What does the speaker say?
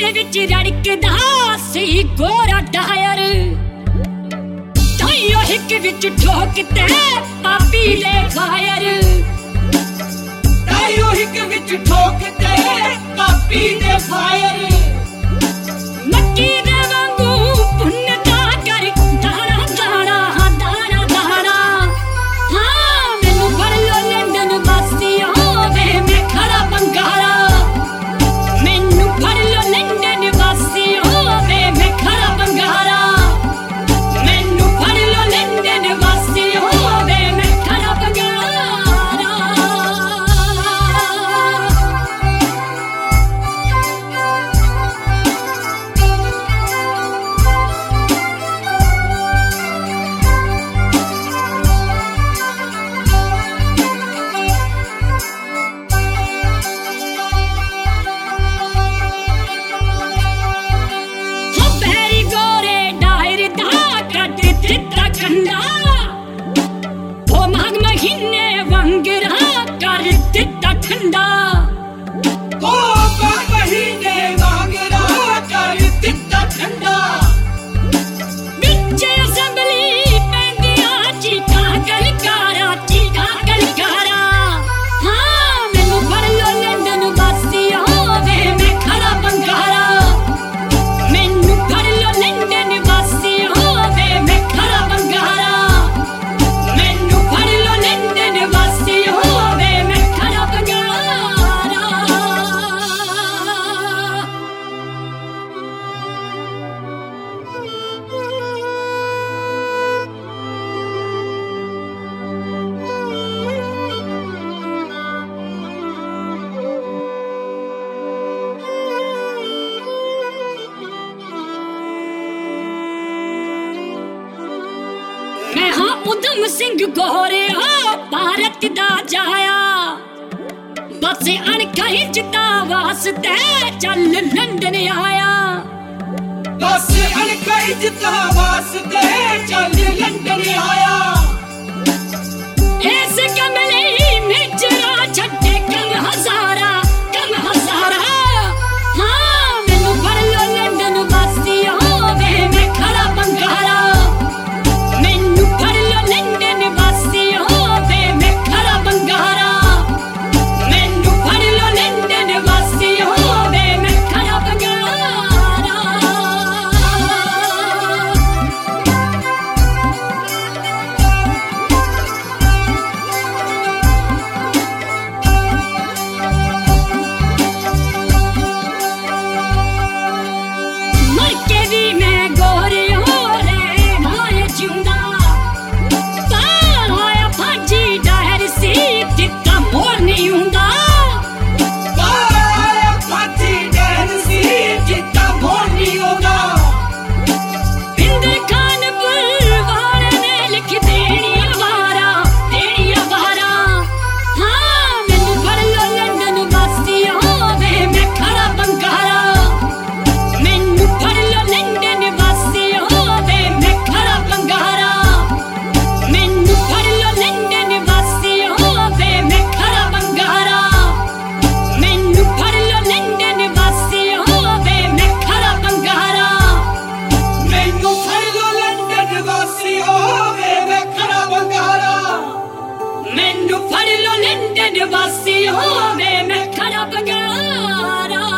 विच रड़कदा सी गोरा टायर ताइयों हिक विच ठोकते पापी दे फायर ताइयों हिक विच ठोकते पापी दे फायर मक्की दे वांगू पुन्नता कर दाना दाना दाना दाना हाँ मैनू फड़ लो लंदन वासियों वे मैं खड़ा बंगारा मैनू फड़ लो लंदन वासियों वे मैं खड़ा बंगारा मैनू फड़ लो लंदन वासियों वे मैं खड़ा बंगारा ठंडा ओ महीने वांगरा कर दिता ठंडा बिच असेंबली पेंदिया चीका गलकारा हाँ मैनू फड़ लो लंदन वासियों वे मैं खड़ा बंगारा मैनू फड़ लो लंदन वासियों वे मैं खड़ा बंगारा मैनू फड़ लो लंदन वासियों वे मैं खड़ा बंगारा मैं हाँ उधम सिंह गोरिया भारत दा जाया बस अणखई जिता वास्ते चल लंदन आया बस अणखई जिता वास्ते चल लंदन आया इस कमले मिर्जरा छड्डे कम हजारा हाँ मैनू फड़ लो लंदन वासियों वे मैं खड़ा बंगारा मैनू फड़ लो लंदन वासियों वे मैं खड़ा बंगारा मैनू फड़ लो लंदन वासियों वे मैं खड़ा बंगारा मर के भी मैं गोरियों रे माए जिंदा पाया फांची डायर सी जितना मोर नहीं हुंदा पाया फांची डायर सी जितना मोर नहीं होगा बिंदर खान बुलवार ने लिख देनी अवारा हाँ मैनू फड़ लो लंदन वासियों वे मैं खड़ा बंगारा मैनू फड़ लो लंदन वासियों वे मैं खड़ा बंगारा मैनू फड़ लो लंदन वासियों वे मैं खड़ा बंगारा मैनू फड़ लो लंदन वासियों वे मैं खड़ा बंगारा मैनू फड़ लो लंदन वासियों वे मैं खड़ा बंगारा मैनू फड़ लो लंदन वासियों वे मैं खड़ा बंगारा